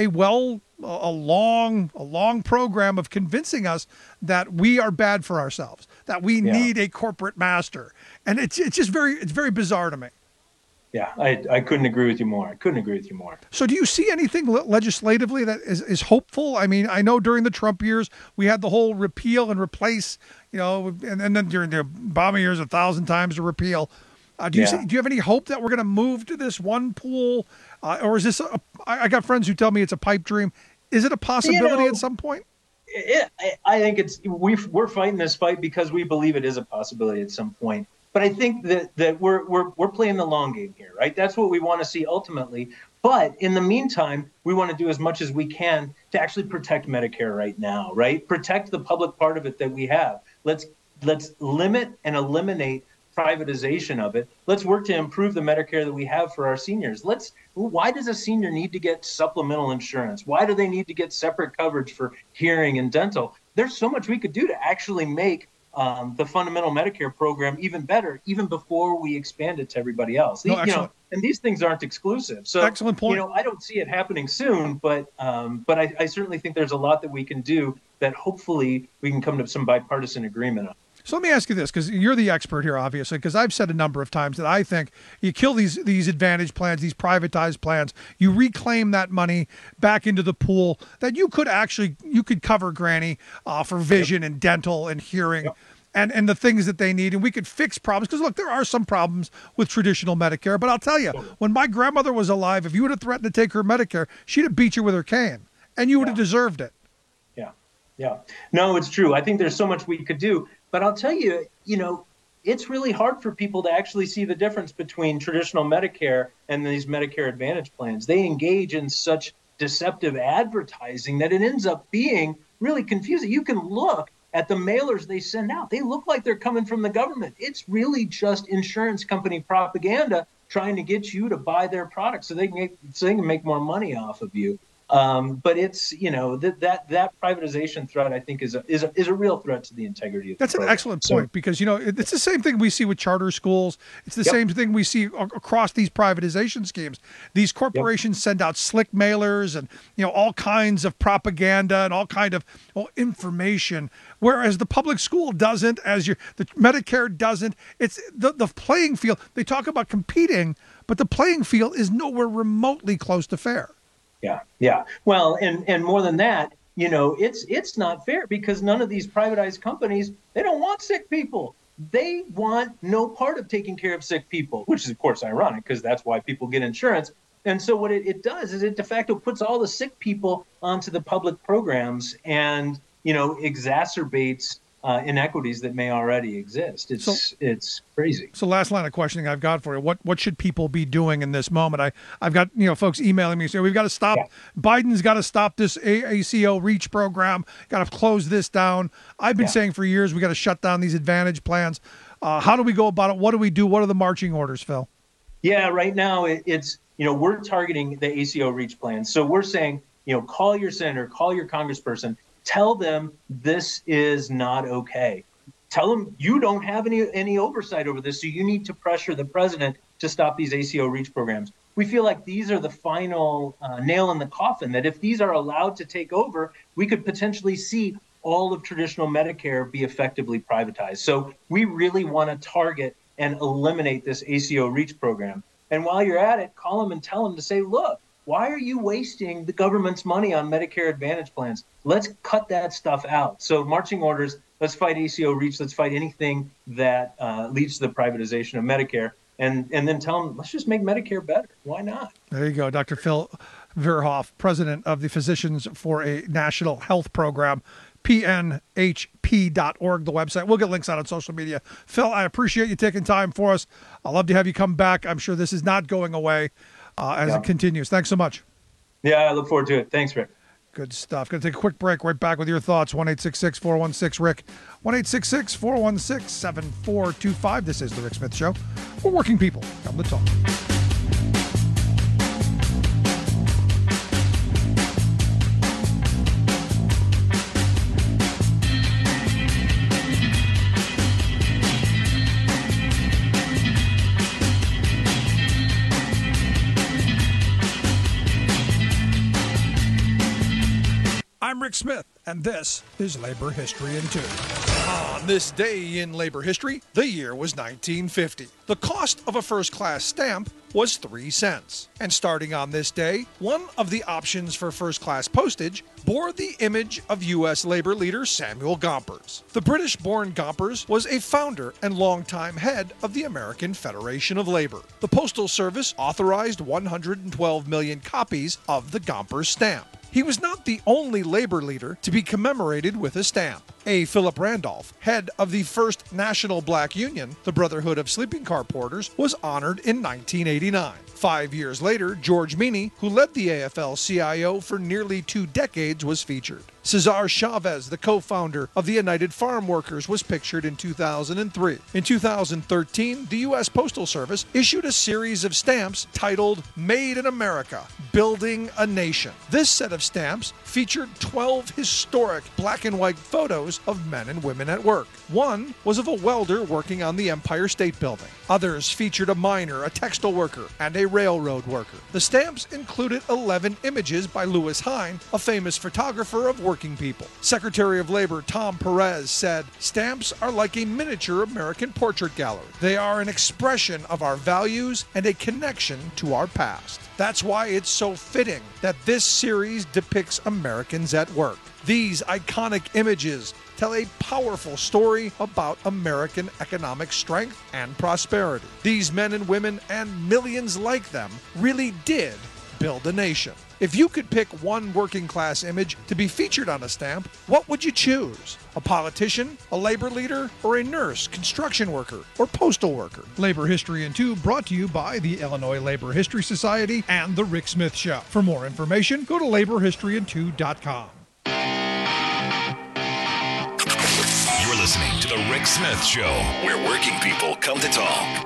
long program of convincing us that we are bad for ourselves, that we need a corporate master, and it's very bizarre to me. Yeah, I couldn't agree with you more. So do you see anything legislatively that is hopeful? I mean, I know during the Trump years, we had the whole repeal and replace, and then during the Obama years, 1,000 times to repeal. Do you have any hope that we're going to move to this one pool? Or is this, I got friends who tell me it's a pipe dream. Is it a possibility at some point? I think we're fighting this fight because we believe it is a possibility at some point. But I think that we're playing the long game here, right? That's what we want to see ultimately. But in the meantime, we want to do as much as we can to actually protect Medicare right now, right? Protect the public part of it that we have. Let's limit and eliminate privatization of it. Let's work to improve the Medicare that we have for our seniors. Why does a senior need to get supplemental insurance? Why do they need to get separate coverage for hearing and dental? There's so much we could do to actually make the fundamental Medicare program even better, even before we expand it to everybody else. And these things aren't exclusive. So, excellent point. I don't see it happening soon, but I certainly think there's a lot that we can do that hopefully we can come to some bipartisan agreement on. So let me ask you this, because you're the expert here, obviously, because I've said a number of times that I think you kill these advantage plans, these privatized plans, you reclaim that money back into the pool that you could cover Granny for vision and dental and hearing and the things that they need, and we could fix problems. Because look, there are some problems with traditional Medicare, but I'll tell you, when my grandmother was alive, if you would have threatened to take her Medicare, she'd have beat you with her cane, and you would have deserved it. Yeah. No, it's true. I think there's so much we could do. But I'll tell you, it's really hard for people to actually see the difference between traditional Medicare and these Medicare Advantage plans. They engage in such deceptive advertising that it ends up being really confusing. You can look at the mailers they send out. They look like they're coming from the government. It's really just insurance company propaganda trying to get you to buy their products so they can make more money off of you. But it's, that privatization threat, I think, is a real threat to the integrity of the program. An excellent point, because, it's the same thing we see with charter schools. It's the same thing we see across these privatization schemes. These corporations send out slick mailers and, all kinds of propaganda and all kind of information, whereas the public school doesn't, the Medicare doesn't. It's the playing field. They talk about competing, but the playing field is nowhere remotely close to fair. Yeah. Well, and more than that, it's not fair because none of these privatized companies, they don't want sick people. They want no part of taking care of sick people, which is, of course, ironic because that's why people get insurance. And so what it does is it de facto puts all the sick people onto the public programs and, exacerbates inequities that may already exist. It's crazy. So last line of questioning I've got for you. What should people be doing in this moment? I've got, folks emailing me saying we've got to stop. Biden's got to stop this ACO REACH program. Got to close this down. I've been saying for years we got to shut down these advantage plans. How do we go about it? What do we do? What are the marching orders, Phil? Yeah, right now it's, we're targeting the ACO REACH plan. So we're saying, call your senator, call your congressperson, tell them this is not okay. Tell them you don't have any oversight over this, so you need to pressure the president to stop these ACO REACH programs. we feel like these are the final nail in the coffin, that if these are allowed to take over, we could potentially see all of traditional Medicare be effectively privatized. So we really want to target and eliminate this ACO REACH program. And while you're at it, call them and tell them to say, look, why are you wasting the government's money on Medicare Advantage plans? Let's cut that stuff out. So marching orders, let's fight ACO REACH, let's fight anything that leads to the privatization of Medicare. And then tell them, let's just make Medicare better. Why not? There you go. Dr. Phil Verhoff, president of the Physicians for a National Health Program, pnhp.org, the website. We'll get links out on social media. Phil, I appreciate you taking time for us. I'd love to have you come back. I'm sure this is not going away as it continues. Thanks so much. Yeah, I look forward to it. Thanks, Rick. Good stuff. Going to take a quick break. Right back with your thoughts. 1-866-416-RICK. 1-866-416-7425. This is The Rick Smith Show. We're working people. Come to talk. I'm Rick Smith, and this is Labor History in 2. On this day in labor history, the year was 1950. The cost of a first-class stamp was 3 cents. And starting on this day, one of the options for first-class postage bore the image of U.S. labor leader Samuel Gompers. The British-born Gompers was a founder and longtime head of the American Federation of Labor. The Postal Service authorized 112 million copies of the Gompers stamp. He was not the only labor leader to be commemorated with a stamp. A. Philip Randolph, head of the first National Black Union, the Brotherhood of Sleeping Car Porters, was honored in 1989. 5 years later, George Meany, who led the AFL-CIO for nearly 2 decades, was featured. Cesar Chavez, the co-founder of the United Farm Workers, was pictured in 2003. In 2013, the U.S. Postal Service issued a series of stamps titled Made in America, Building a Nation. This set of stamps featured 12 historic black and white photos of men and women at work. One was of a welder working on the Empire State Building. Others featured a miner, a textile worker, and a railroad worker. The stamps included 11 images by Louis Hine, a famous photographer of working people. Secretary of Labor Tom Perez said, "Stamps are like a miniature American portrait gallery. They are an expression of our values and a connection to our past. That's why it's so fitting that this series depicts Americans at work. These iconic images tell a powerful story about American economic strength and prosperity. These men and women and millions like them really did build a nation." If you could pick one working class image to be featured on a stamp, what would you choose? A politician, a labor leader, or a nurse, construction worker, or postal worker? Labor History in 2 brought to you by the Illinois Labor History Society and The Rick Smith Show. For more information, go to laborhistoryin2.com. You're listening to The Rick Smith Show, where working people come to talk.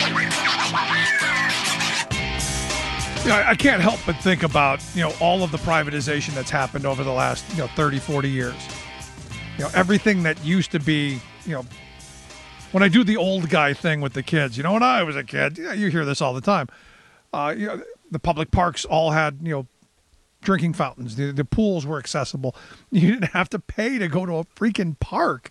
I can't help but think about, all of the privatization that's happened over the last, 30, 40 years. Everything that used to be, when I do the old guy thing with the kids, when I was a kid, you hear this all the time. The public parks all had, drinking fountains. The pools were accessible. You didn't have to pay to go to a freaking park.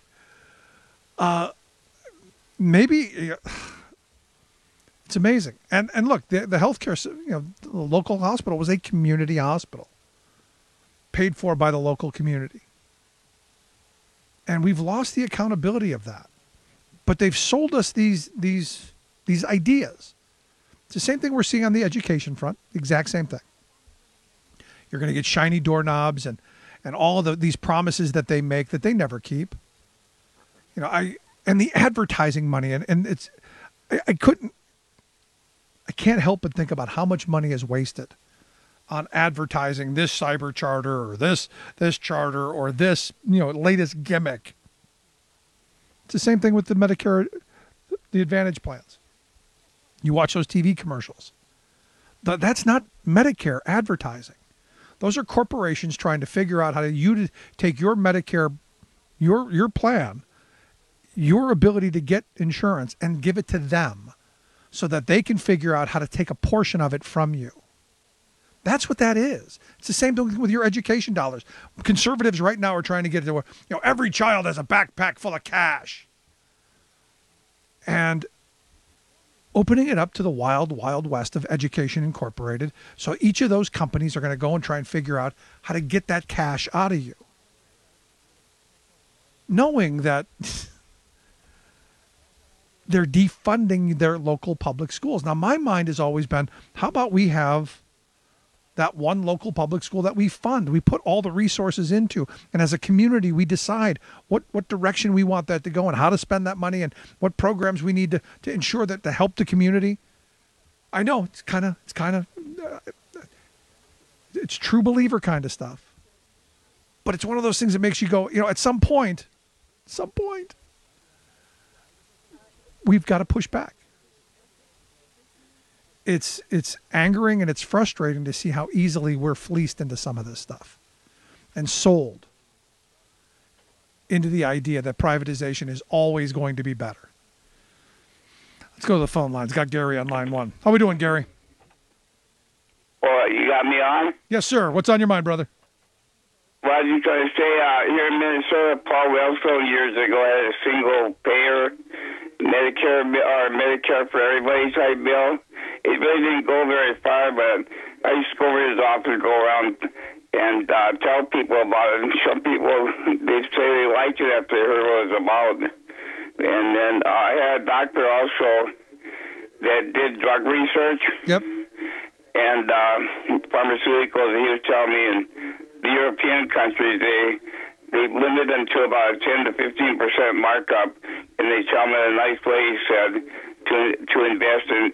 Maybe... It's amazing. And look, the healthcare, the local hospital was a community hospital paid for by the local community. And we've lost the accountability of that. But they've sold us these ideas. It's the same thing we're seeing on the education front, the exact same thing. You're going to get shiny doorknobs and all of these promises that they make that they never keep. And the advertising money, and it's, I can't help but think about how much money is wasted on advertising this cyber charter or this charter or this, latest gimmick. It's the same thing with the Medicare, the Advantage plans. You watch those TV commercials. That's not Medicare advertising. Those are corporations trying to figure out how to take your Medicare, your plan, your ability to get insurance and give it to them so that they can figure out how to take a portion of it from you. That's what that is. It's the same thing with your education dollars. Conservatives right now are trying to get it to where, every child has a backpack full of cash. And opening it up to the wild, wild west of Education Incorporated. So each of those companies are going to go and try and figure out how to get that cash out of you. Knowing that they're defunding their local public schools. Now, my mind has always been, how about we have that one local public school that we fund, we put all the resources into, and as a community, we decide what direction we want that to go and how to spend that money and what programs we need to ensure that to help the community. I know it's kind of it's true believer kind of stuff, but it's one of those things that makes you go, at some point, we've got to push back. It's angering and it's frustrating to see how easily we're fleeced into some of this stuff and sold into the idea that privatization is always going to be better. Let's go to the phone lines. Got Gary on line 1. How we doing, Gary? Well, you got me on? Yes, sir. What's on your mind, brother? Well, I was just going to say, here in Minnesota, Paul Wellstone years ago had a single payer Medicare for everybody type bill. It really didn't go very far, but I used to go over to his office, go around and tell people about it. And some people, they say they liked it after they heard what it was about. And then I had a doctor also that did drug research. Yep. And pharmaceuticals. He was telling me in the European countries, they limit them to about a 10 to 15% markup. And they tell me in a nice way, he said, to invest in,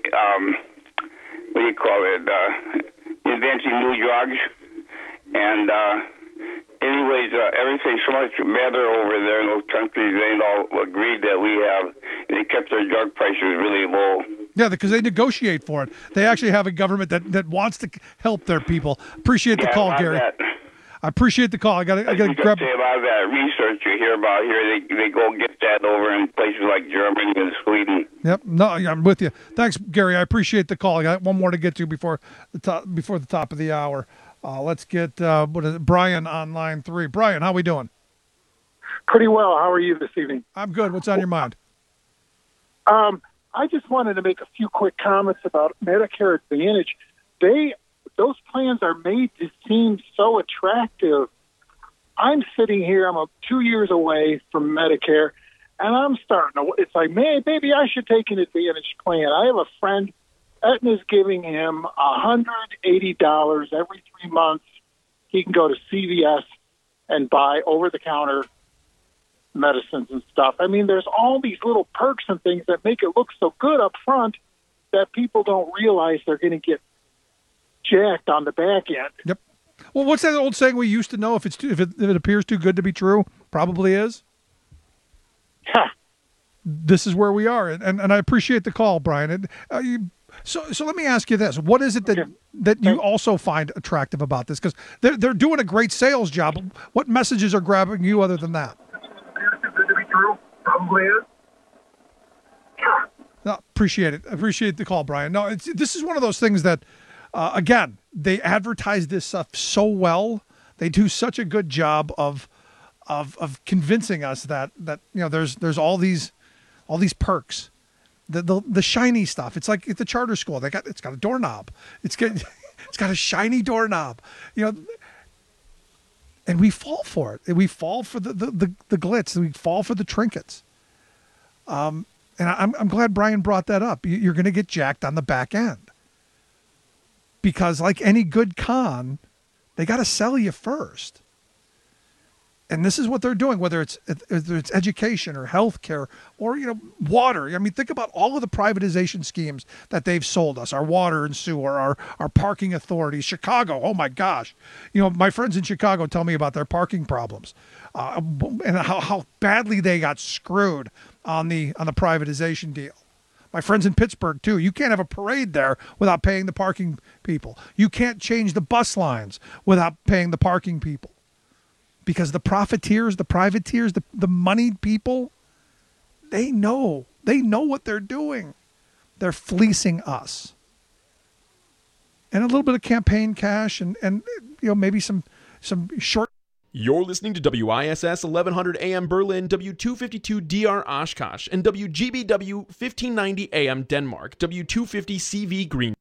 inventing new drugs. And anyways, everything's so much better over there in those countries. They all agreed that we have, and they kept their drug prices really low. Yeah, because they negotiate for it. They actually have a government that wants to help their people. Appreciate the call, Gary. I appreciate the call. I got to grab. Say a lot of that research you hear about here, they go get that over in places like Germany and Sweden. Yep. No, I'm with you. Thanks, Gary. I appreciate the call. I got one more to get to before the top of the hour. Let's get Brian on line 3. Brian, how we doing? Pretty well. How are you this evening? I'm good. What's on your mind? I just wanted to make a few quick comments about Medicare Advantage. Those plans are made to seem so attractive. I'm sitting here, I'm 2 years away from Medicare, and I'm starting to, it's like, man, maybe I should take an Advantage plan. I have a friend, Aetna's giving him $180 every 3 months. He can go to CVS and buy over-the-counter medicines and stuff. I mean, there's all these little perks and things that make it look so good up front that people don't realize they're going to get jacked on the back end. Yep. Well, what's that old saying we used to know? If it appears too good to be true, probably is. Huh. This is where we are, and I appreciate the call, Brian. So let me ask you this: what is it that you also find attractive about this? Because they're doing a great sales job. What messages are grabbing you other than that? Too good to be true. Probably is. No, appreciate it. Appreciate the call, Brian. No, this is one of those things that. Again, they advertise this stuff so well. They do such a good job of convincing us that there's all these perks, the shiny stuff. It's like at the charter school. It's got a doorknob. It's got a shiny doorknob. And we fall for it. We fall for the glitz. We fall for the trinkets. And I'm glad Brian brought that up. You're going to get jacked on the back end. Because like any good con, they got to sell you first. And this is what they're doing, whether it's education or healthcare or, water. I mean, think about all of the privatization schemes that they've sold us, our water and sewer, our parking authorities, Chicago. Oh my gosh. My friends in Chicago tell me about their parking problems and how badly they got screwed on the privatization deal. My friends in Pittsburgh, too. You can't have a parade there without paying the parking people. You can't change the bus lines without paying the parking people. Because the profiteers, the privateers, the moneyed people, they know what they're doing. They're fleecing us. And a little bit of campaign cash and maybe some short. You're listening to WISS 1100 AM Berlin, W252 DR Oshkosh, and WGBW 1590 AM Denmark, W250 CV Green